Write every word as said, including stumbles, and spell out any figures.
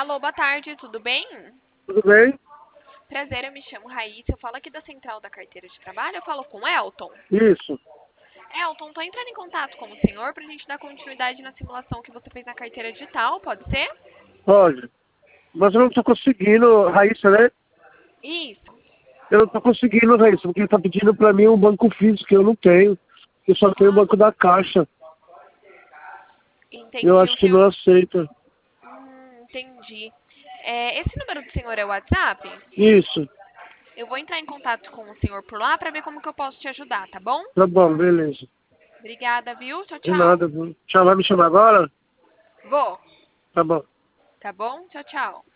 Alô, boa tarde, tudo bem? Tudo bem? Prazer, eu me chamo Raíssa, eu falo aqui da Central da Carteira de Trabalho, eu falo com o Elton. Isso, Elton, tô entrando em contato com o senhor pra gente dar continuidade na simulação que você fez na carteira digital, pode ser? pode. Mas eu não tô conseguindo, Raíssa, né? Isso, Eu não tô conseguindo, Raíssa, porque ele tá pedindo pra mim um banco físico que eu não tenho. Eu só tenho o banco da Caixa. Eu entendi, acho o que senhor... não aceita. Hum, entendi. É, esse número do senhor é o WhatsApp? Isso, Eu vou entrar em contato com o senhor por lá pra ver como que eu posso te ajudar, tá bom? tá bom, beleza. Obrigada, viu? Tchau, De tchau. nada, viu? Tchau, vai me chamar agora? Vou, Tá bom. tá bom? Tchau, tchau.